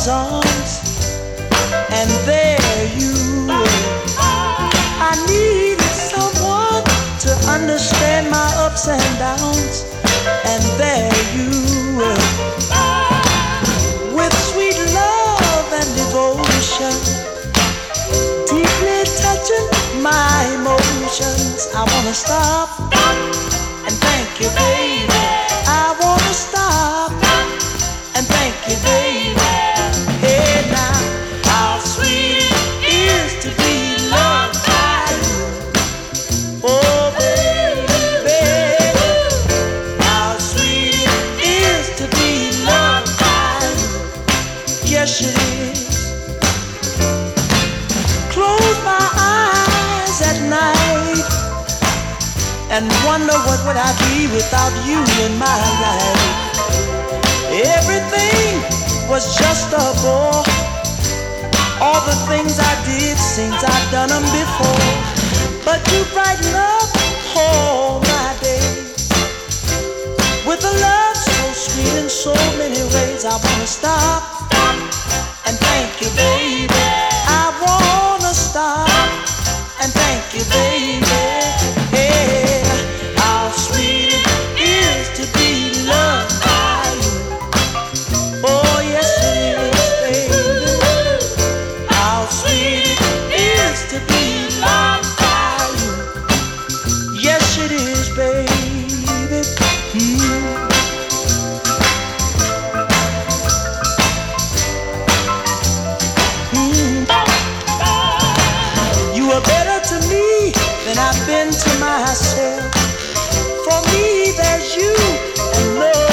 mother's arms, and there you were. I needed someone to understand my ups and downs, and there you were. With sweet love and devotion, deeply touching my emotions. I wanna stop and thank you, baby. I wanna stop and thank you, baby. Hey now, how sweet it is to be loved by you. Oh baby, how sweet it is to be loved by you. Yes it is. Close my eyes at night and wonder what would I be without you in my life. Everything was just a bore. All the things I did seems I've done them before. But you brighten up all my days with a love so sweet in so many ways. I wanna stop and thank you, baby. I wanna stop and thank you, baby. Hey, how sweet it is to be loved by you. Oh yes it is, baby. How sweet it is to be loved by you. Yes it is, baby. You are better to me than I've been to myself. For me there's you and love.